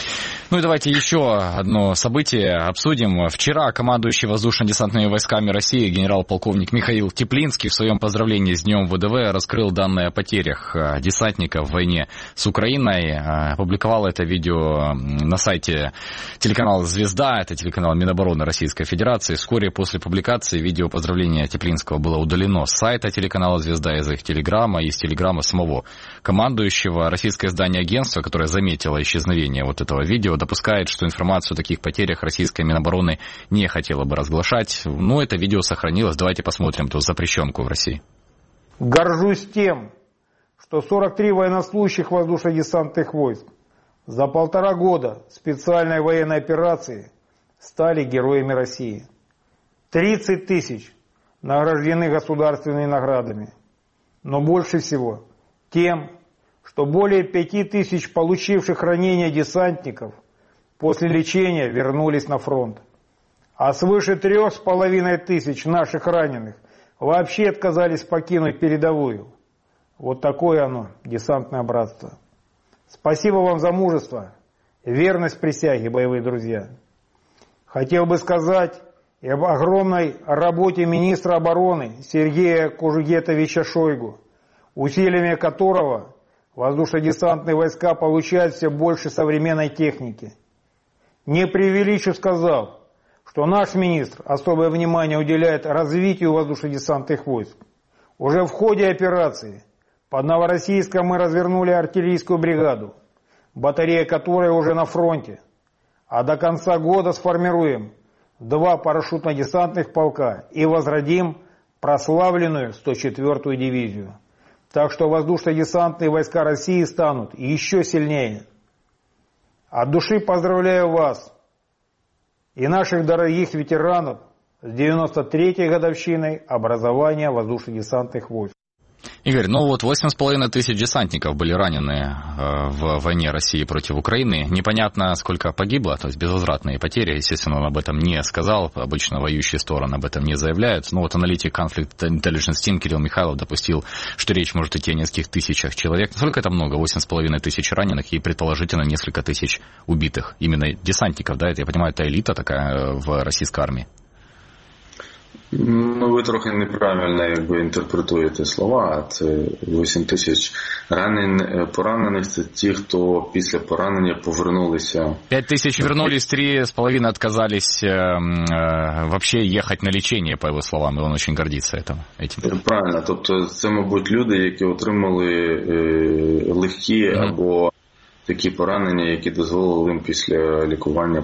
Ну и давайте еще одно событие обсудим. Вчера командующий воздушно-десантными войсками России генерал-полковник Михаил Теплинский в своем поздравлении с Днем ВДВ раскрыл данные о потерях десантников в войне с Украиной. Опубликовал это видео на сайте телеканала «Звезда», это телеканал Минобороны Российской Федерации. Вскоре после публикации видео поздравления Теплинского было удалено с сайта телеканала «Звезда» из их телеграмма и из телеграммы самого командующего. Российское издание агентства, которое заметило исчезновение вот этого видео, допускает, что информацию о таких потерях российская Минобороны не хотела бы разглашать. Но это видео сохранилось. Давайте посмотрим ту запрещенку в России. Горжусь тем, что 43 военнослужащих воздушно-десантных войск за 1,5 года специальной военной операции стали героями России. 30 тысяч награждены государственными наградами. Но больше всего тем, что более 5 тысяч получивших ранения десантников после лечения вернулись на фронт. А свыше 3,5 тысяч наших раненых вообще отказались покинуть передовую. Вот такое оно, десантное братство. Спасибо вам за мужество, верность присяге, боевые друзья. Хотел бы сказать и об огромной работе министра обороны Сергея Кужугетовича Шойгу, усилиями которого воздушно-десантные войска получают все больше современной техники. Не преувеличу, сказав, что наш министр особое внимание уделяет развитию воздушно-десантных войск. Уже в ходе операции под Новороссийском мы развернули артиллерийскую бригаду, батарея которой уже на фронте, а до конца года сформируем 2 парашютно-десантных полка и возродим прославленную 104-ю дивизию. Так что воздушно-десантные войска России станут еще сильнее. От души поздравляю вас и наших дорогих ветеранов с 93-й годовщиной образования воздушно-десантных войск. Игорь, ну вот 8,5 тысяч десантников были ранены в войне России против Украины. Непонятно, сколько погибло, то есть безвозвратные потери. Естественно, он об этом не сказал. Обычно воюющие стороны об этом не заявляют. Но вот аналитик Conflict Intelligence Team Кирилл Михайлов допустил, что речь может идти о нескольких тысячах человек. Насколько это много? 8,5 тысяч раненых и предположительно несколько тысяч убитых. Именно десантников, да? Это, я понимаю, это элита такая в российской армии. Ну, ви трохи неправильно інтерпретуєте слова. Це 8 тисяч поранених, це ті, хто після поранення повернулися. 5 тысяч вернулись, 3,5 отказались вообще ехать на лечение, по его словам, и он очень гордится этим. Правильно, тобто це, мабуть, люди, які отримали легкі або такі поранення, які дозволили їм після лікування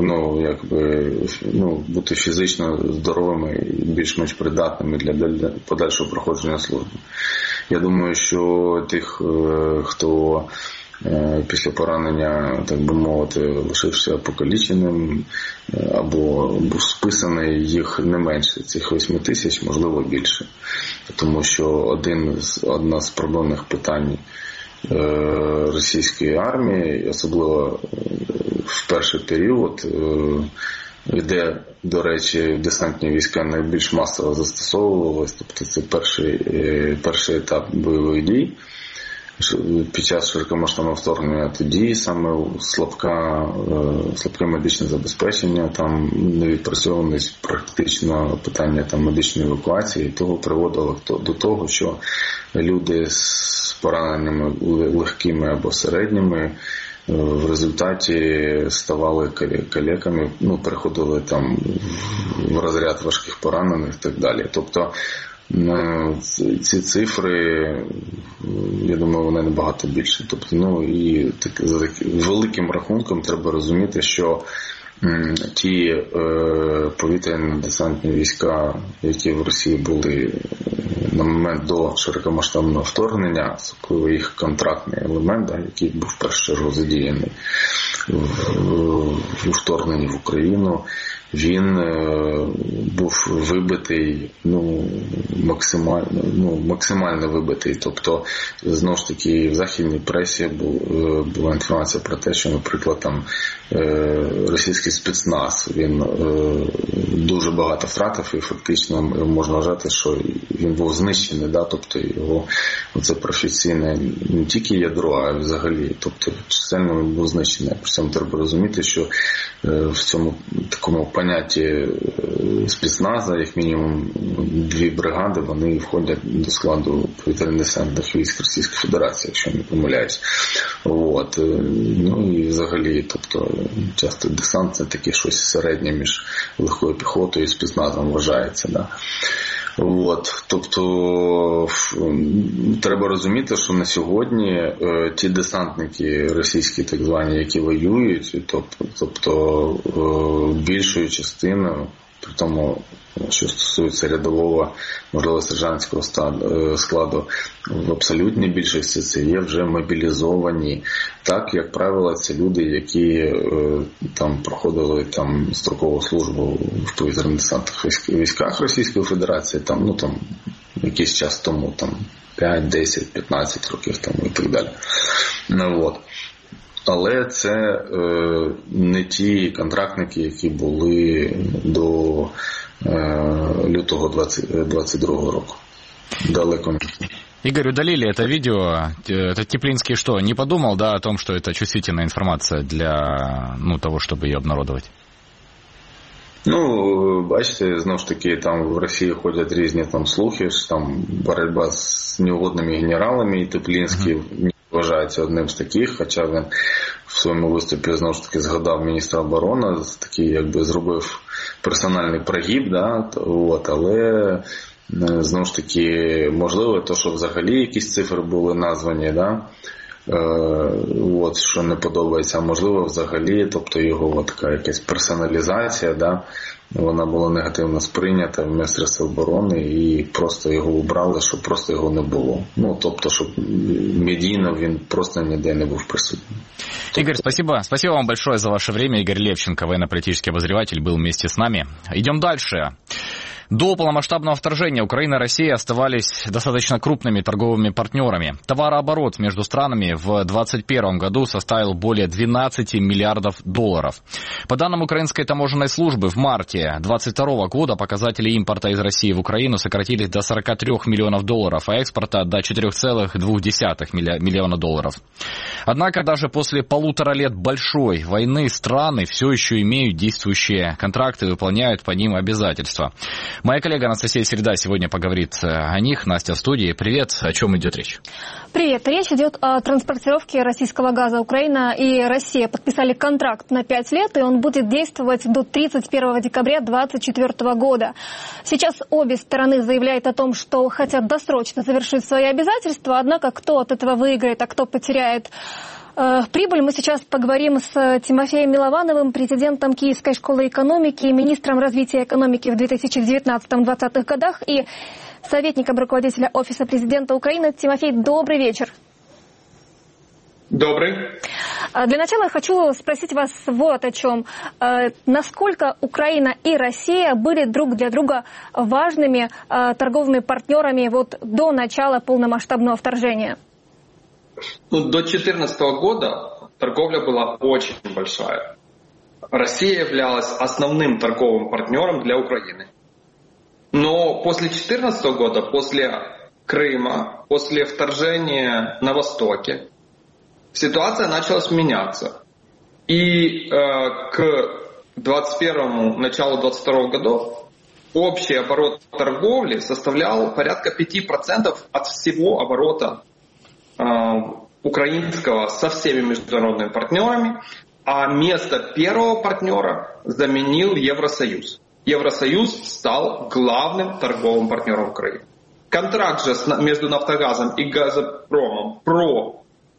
бути фізично здоровими і більш-менш придатними для подальшого проходження служби. Я думаю, що тих, хто після поранення, так би мовити, лишився покаліченим або був списаний, їх не менше, цих 8 тисяч, можливо, більше. Тому що одна з проблемних питань російської армії, особливо в перший період, де, до речі, десантні війська найбільш масово застосовувалися, тобто це перший етап бойових дій. Під час широкомасштабного вторгнення тоді саме слабке медичне забезпечення, там не відпрацьованість практично питання там медичної евакуації, того приводило до того, що люди з пораненнями легкими або середніми в результаті ставали калеками, переходили там в розряд важких поранених і так далі. Тобто ці цифри, я думаю, вони набагато більше. Тобто, і за великим рахунком треба розуміти, що ті повітряно-десантні війська, які в Росії були на момент до широкомасштабного вторгнення, особливо їх контрактний елемент, який був в першу чергу задіяний у вторгненні в Україну, він був вибитий, максимально вибитий. Тобто, знову ж таки, в західній пресі була інформація про те, що, наприклад, там російський спецназ, він дуже багато втратив, і фактично можна вважати, що він був знищений, да? Тобто його оце професійне не тільки ядро, а взагалі, тобто чисельно він був знищений. При цьому треба розуміти, що в цьому такому понятті спецназа, як мінімум 2 бригади, вони входять до складу повітряно-десантних військ Російської Федерації, якщо не помиляюсь. От. Ну і взагалі, тобто часто десант це таке щось середнє між легкою піхотою і спецназом вважається. Да? От. Тобто треба розуміти, що на сьогодні ті десантники російські, так звані, які воюють, тобто більшою частиною, при тому, що стосується рядового, можливо, сержантського складу, в абсолютній більшості це є вже мобілізовані. Так, як правило, це люди, які там проходили там строкову службу в повітряно-десантних військах Російської Федерації, там якийсь час тому, там 5, 10, 15 років тому і так далі. От. Але це не ті контрактники, які були до лютого 2022 року. Далеко не. Игорь, удалили это видео. Этот Теплинский что, не подумал, да, о том, что это чувствительная информация для того, чтобы ее обнародовать? Бачите, знову ж таки, там в Росії ходять різні там слухи, що там боротьба з неугодними генералами, і Теплінський вважається одним з таких, хоча він в своєму виступі знову ж таки згадав міністра оборони, такий якби зробив персональний прогиб, да, але знову ж таки, можливо, то, що взагалі якісь цифри були названі, да, що не подобається, а можливо взагалі, тобто його така якась персоналізація, да, вона була негативно сприйнята в Міністерстві оборони і просто його убрали, щоб просто його не було. Тобто, щоб медійно він просто ніде не був присутній. Игорь, спасибо. Спасибо вам большое за ваше время. Игорь Левченко, военно-политический обозреватель, был вместе с нами. Идем дальше. До полномасштабного вторжения Украина и Россия оставались достаточно крупными торговыми партнерами. Товарооборот между странами в 2021 году составил более 12 миллиардов долларов. По данным Украинской таможенной службы, в марте 2022 года показатели импорта из России в Украину сократились до 43 миллионов долларов, а экспорта до 4,2 миллиона долларов. Однако даже после 1,5 лет большой войны страны все еще имеют действующие контракты и выполняют по ним обязательства. Моя коллега Анастасия Середа сегодня поговорит о них. Настя в студии. Привет. О чем идет речь? Привет. Речь идет о транспортировке российского газа. Украина и Россия подписали контракт на 5 лет, и он будет действовать до 31 декабря 2024 года. Сейчас обе стороны заявляют о том, что хотят досрочно завершить свои обязательства, однако кто от этого выиграет, а кто потеряет прибыль. Мы сейчас поговорим с Тимофеем Миловановым, президентом Киевской школы экономики и министром развития экономики в 2019-2020 годах и советником руководителя Офиса президента Украины. Тимофей, добрый вечер. Добрый. Для начала я хочу спросить вас вот о чем. Насколько Украина и Россия были друг для друга важными торговыми партнерами до начала полномасштабного вторжения? До 2014 года торговля была очень большая. Россия являлась основным торговым партнером для Украины. Но после 2014 года, после Крыма, после вторжения на Востоке, ситуация начала меняться. И к 2021 началу 2022 годов общий оборот торговли составлял порядка 5% от всего оборота украинского со всеми международными партнерами, а место первого партнера заменил Евросоюз. Евросоюз стал главным торговым партнером Украины. Контракт же между Нафтогазом и Газпромом про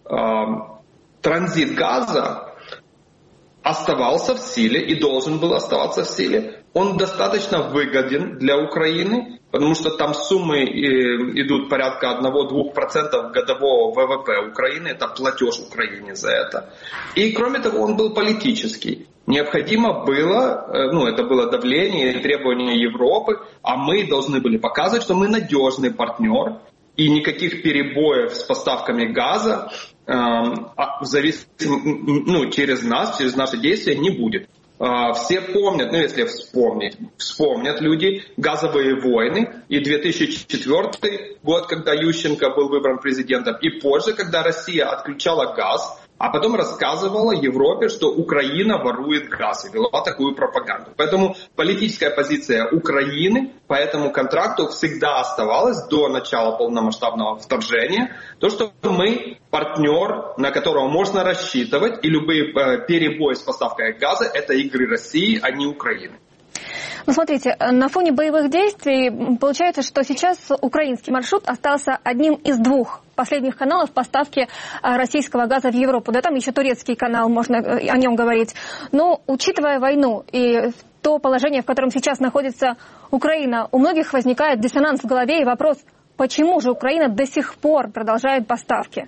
транзит газа оставался в силе и должен был оставаться в силе. Он достаточно выгоден для Украины, потому что там суммы идут порядка 1-2% годового ВВП Украины, это платеж Украине за это. И кроме того, он был политический. Необходимо было, это было давление и требование Европы, а мы должны были показывать, что мы надежный партнер, и никаких перебоев с поставками газа через нас, через наши действия не будет. Все помнят, если вспомнят люди газовые войны и 2004 год, когда Ющенко был выбран президентом, и позже, когда Россия отключала газ, а потом рассказывала Европе, что Украина ворует газ, и вела такую пропаганду. Поэтому политическая позиция Украины по этому контракту всегда оставалась до начала полномасштабного вторжения, то, что мы партнер, на которого можно рассчитывать, и любые перебои с поставкой газа — это игры России, а не Украины. Ну, смотрите, на фоне боевых действий получается, что сейчас украинский маршрут остался одним из двух последних каналов поставки российского газа в Европу. Да, там еще турецкий канал, можно о нем говорить. Но, учитывая войну и то положение, в котором сейчас находится Украина, у многих возникает диссонанс в голове и вопрос, почему же Украина до сих пор продолжает поставки?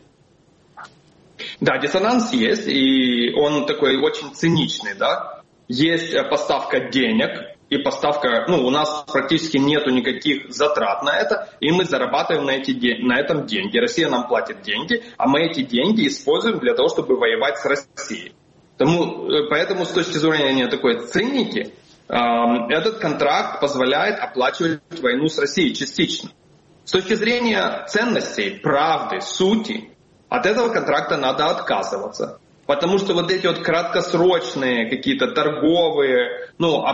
Да, диссонанс есть, и он такой очень циничный, да. Есть поставка денег, и поставка, у нас практически нету никаких затрат на это, и мы зарабатываем на этом деньги. Россия нам платит деньги, а мы эти деньги используем для того, чтобы воевать с Россией. Поэтому с точки зрения такой циники, этот контракт позволяет оплачивать войну с Россией частично. С точки зрения ценностей, правды, сути, от этого контракта надо отказываться. Потому что вот эти вот краткосрочные какие-то торговые,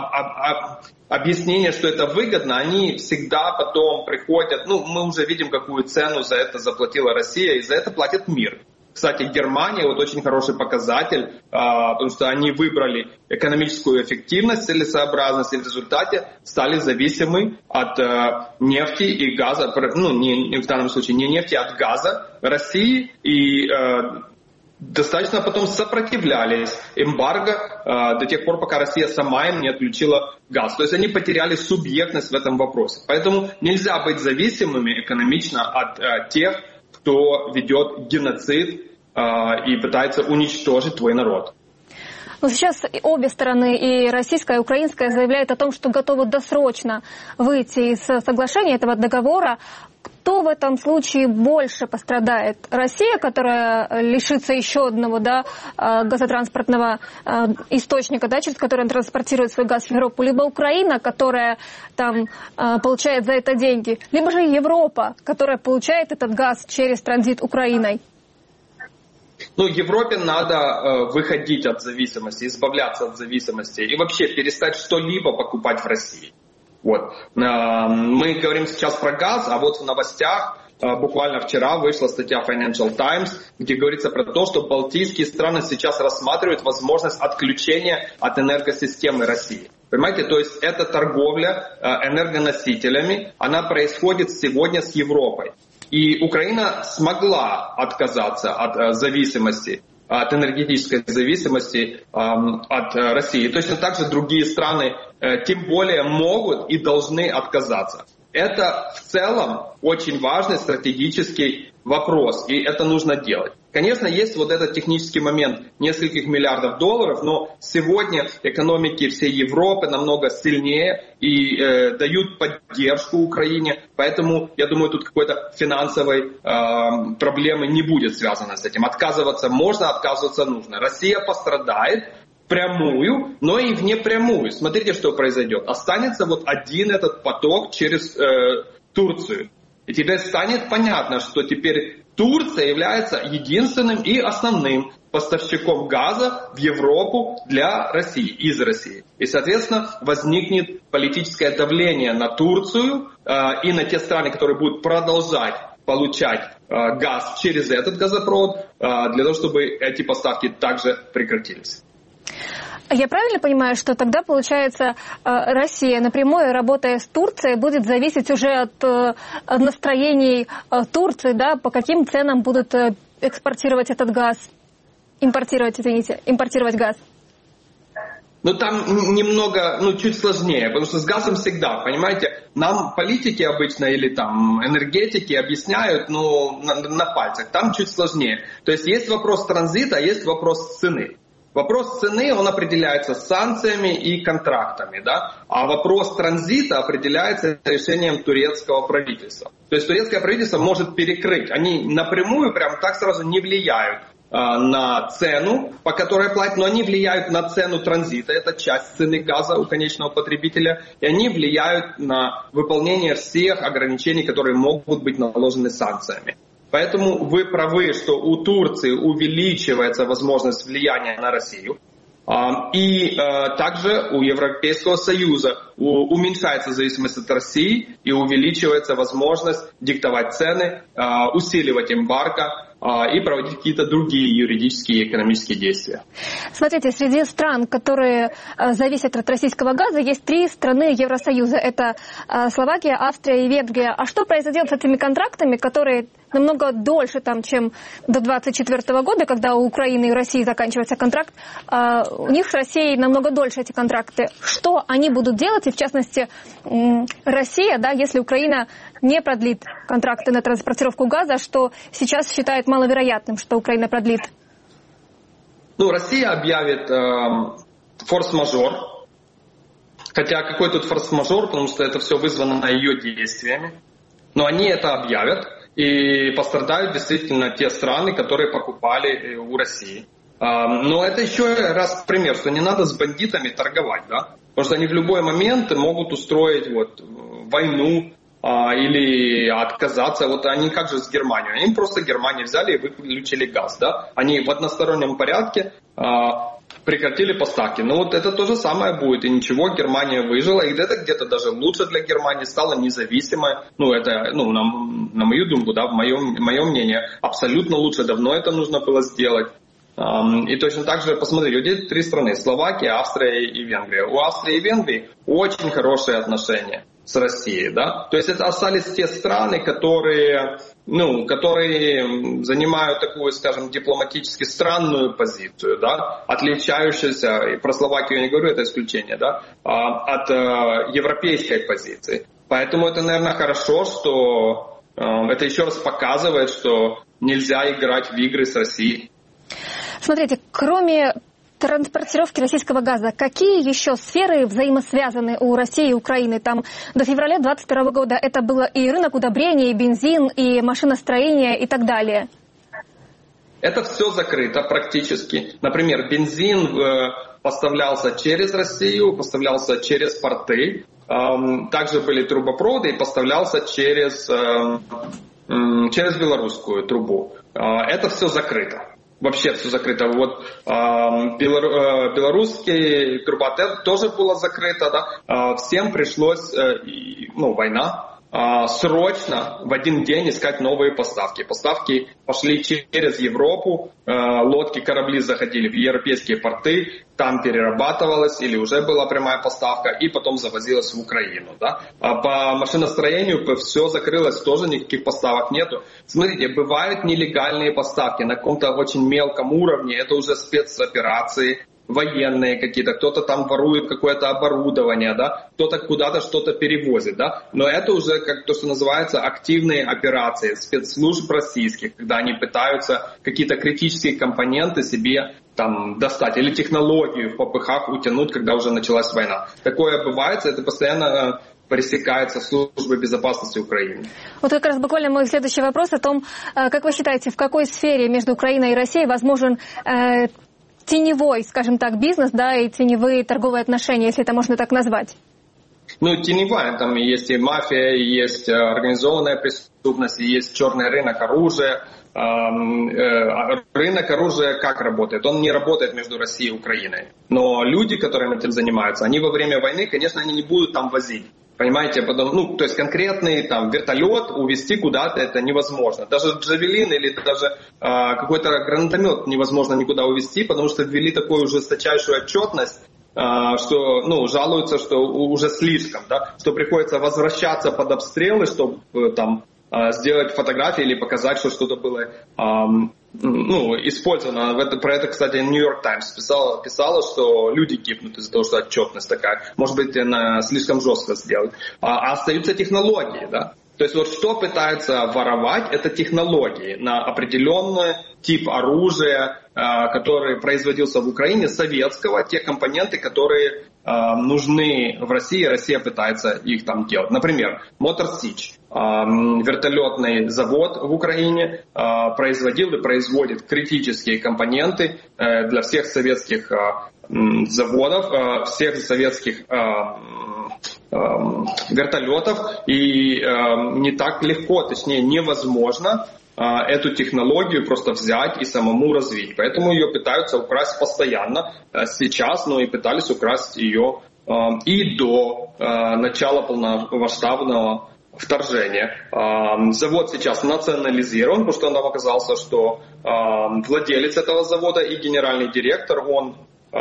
объяснения, что это выгодно, они всегда потом приходят. Мы уже видим, какую цену за это заплатила Россия, и за это платит мир. Кстати, Германия вот очень хороший показатель, потому что они выбрали экономическую эффективность, целесообразность, и в результате стали зависимы от нефти и газа, в данном случае не нефти, а от газа России, и достаточно потом сопротивлялись эмбарго до тех пор, пока Россия сама им не отключила газ. То есть они потеряли субъектность в этом вопросе. Поэтому нельзя быть зависимыми экономично от тех, кто ведет геноцид и пытается уничтожить твой народ. Но сейчас обе стороны, и российская, и украинская, заявляют о том, что готовы досрочно выйти из соглашения этого договора. Кто в этом случае больше пострадает? Россия, которая лишится еще одного газотранспортного источника, через который он транспортирует свой газ в Европу, либо Украина, которая там получает за это деньги, либо же Европа, которая получает этот газ через транзит Украиной? Европе надо выходить от зависимости, избавляться от зависимости и вообще перестать что-либо покупать в России. Мы говорим сейчас про газ, а вот в новостях буквально вчера вышла статья Financial Times, где говорится про то, что балтийские страны сейчас рассматривают возможность отключения от энергосистемы России. Понимаете, то есть эта торговля энергоносителями, она происходит сегодня с Европой. И Украина смогла отказаться от зависимости, от энергетической зависимости от России. Точно так же другие страны тем более могут и должны отказаться. Это в целом очень важный стратегический вопрос, и это нужно делать. Конечно, есть вот этот технический момент нескольких миллиардов долларов, но сегодня экономики всей Европы намного сильнее и дают поддержку Украине, поэтому, я думаю, тут какой-то финансовой проблемы не будет связано с этим. Отказываться можно, отказываться нужно. Россия пострадает прямую, но и внепрямую. Смотрите, что произойдет. Останется вот один этот поток через Турцию. И теперь станет понятно, что теперь Турция является единственным и основным поставщиком газа в Европу для России, из России. И, соответственно, возникнет политическое давление на Турцию и на те страны, которые будут продолжать получать газ через этот газопровод, для того, чтобы эти поставки также прекратились. Я правильно понимаю, что тогда, получается, Россия напрямую, работая с Турцией, будет зависеть уже от настроений Турции, по каким ценам будут импортировать газ? Там немного, чуть сложнее, потому что с газом всегда, понимаете, нам политики обычно или энергетики объясняют, на пальцах, там чуть сложнее. То есть есть вопрос транзита, а есть вопрос цены. Вопрос цены, он определяется санкциями и контрактами, а вопрос транзита определяется решением турецкого правительства. То есть турецкое правительство может перекрыть, они напрямую прям так сразу не влияют на цену, по которой платят, но они влияют на цену транзита, это часть цены газа у конечного потребителя, и они влияют на выполнение всех ограничений, которые могут быть наложены санкциями. Поэтому вы правы, что у Турции увеличивается возможность влияния на Россию. И также у Европейского Союза уменьшается зависимость от России и увеличивается возможность диктовать цены, усиливать эмбарго и проводить какие-то другие юридические и экономические действия. Смотрите, среди стран, которые зависят от российского газа, есть 3 страны Евросоюза. Это Словакия, Австрия и Венгрия. А что произойдет с этими контрактами, которые намного дольше, чем до 2024 года, когда у Украины и России заканчивается контракт? У них с Россией намного дольше эти контракты. Что они будут делать? И в частности, Россия, если Украина не продлит контракты на транспортировку газа, что сейчас считает маловероятным, что Украина продлит? Россия объявит форс-мажор. Хотя какой тут форс-мажор, потому что это все вызвано ее действиями. Но они это объявят, и пострадают действительно те страны, которые покупали у России. Но это еще раз пример, что не надо с бандитами торговать, потому что они в любой момент могут устроить войну или отказаться. Они как же с Германией? Они просто Германию взяли и выключили газ. Они в одностороннем порядке прекратили поставки. Это то же самое будет. И ничего, Германия выжила. И это где-то даже лучше для Германии, стала независимой. Это на мою думку, мое мнение, абсолютно лучше. Давно это нужно было сделать. И точно так же, посмотрите, здесь 3 страны, Словакия, Австрия и Венгрия. У Австрии и Венгрии очень хорошие отношения с Россией, То есть это остались те страны, которые занимают такую, скажем, дипломатически странную позицию, отличающуюся, и про Словакию я не говорю, это исключение, от европейской позиции. Поэтому это, наверное, хорошо, что это еще раз показывает, что нельзя играть в игры с Россией. Смотрите, кроме транспортировки российского газа, какие еще сферы взаимосвязаны у России и Украины? До февраля 2022 года это было и рынок удобрений, и бензин, и машиностроение, и так далее. Это все закрыто практически. Например, бензин поставлялся через Россию, поставлялся через порты. Также были трубопроводы и поставлялся через белорусскую трубу. Это все закрыто. Вообще все закрыто. Белорусский трубопровод тоже было закрыто. Всем пришлось, война, срочно в один день искать новые поставки. Поставки пошли через Европу, лодки, корабли заходили в европейские порты, там перерабатывалось или уже была прямая поставка, и потом завозилась в Украину. По машиностроению все закрылось, тоже никаких поставок нету. Смотрите, бывают нелегальные поставки на каком-то очень мелком уровне, это уже спецоперации, военные какие-то, кто-то там ворует какое-то оборудование, кто-то куда-то что-то перевозит, но это уже как то, что называется активные операции спецслужб российских, когда они пытаются какие-то критические компоненты себе достать или технологию в попыхах утянуть, когда уже началась война. Такое бывает, это постоянно пресекается службой безопасности Украины. Как раз буквально мой следующий вопрос о том, как вы считаете, в какой сфере между Украиной и Россией возможен теневой, скажем так, бизнес, и теневые торговые отношения, если это можно так назвать? Теневая, там есть и мафия, есть организованная преступность, есть черный рынок оружия. Рынок оружия как работает? Он не работает между Россией и Украиной. Но люди, которые этим занимаются, они во время войны, конечно, они не будут там возить. Понимаете, то есть конкретный вертолет увезти куда-то это невозможно. Даже джавелин или даже какой-то гранатомет невозможно никуда увезти, потому что ввели такую жесточайшую отчетность, что жалуются, что уже слишком, что приходится возвращаться под обстрелы, чтобы сделать фотографии или показать, что что-то было использовано. Про это, кстати, Нью-Йорк Таймс писала, что люди гибнут из-за того, что отчетность такая. Может быть, она слишком жестко сделает. А остаются технологии, То есть что пытаются воровать, это технологии на определенный тип оружия, который производился в Украине, советского, те компоненты, которые нужны в России, Россия пытается их там делать. Например, Motor Sich, вертолетный завод в Украине, производил и производит критические компоненты для всех советских заводов, всех советских вертолетов, и не так легко, точнее невозможно эту технологию просто взять и самому развить. Поэтому ее пытаются украсть постоянно сейчас, но и пытались украсть ее и до начала полномасштабного вторжения. Завод сейчас национализирован, потому что нам оказалось, что владелец этого завода и генеральный директор, он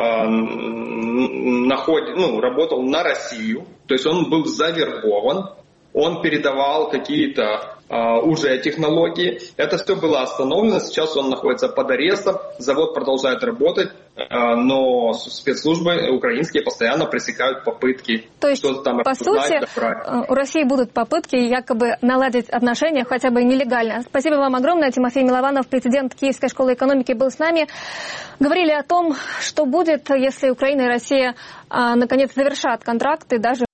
работал на Россию, то есть он был завербован, он передавал какие-то уже технологии. Это все было остановлено, сейчас он находится под арестом, завод продолжает работать, но спецслужбы украинские постоянно пресекают попытки. То есть, по сути, у России будут попытки якобы наладить отношения, хотя бы нелегально. Спасибо вам огромное. Тимофей Милованов, президент Киевской школы экономики, был с нами. Говорили о том, что будет, если Украина и Россия наконец завершат контракты, даже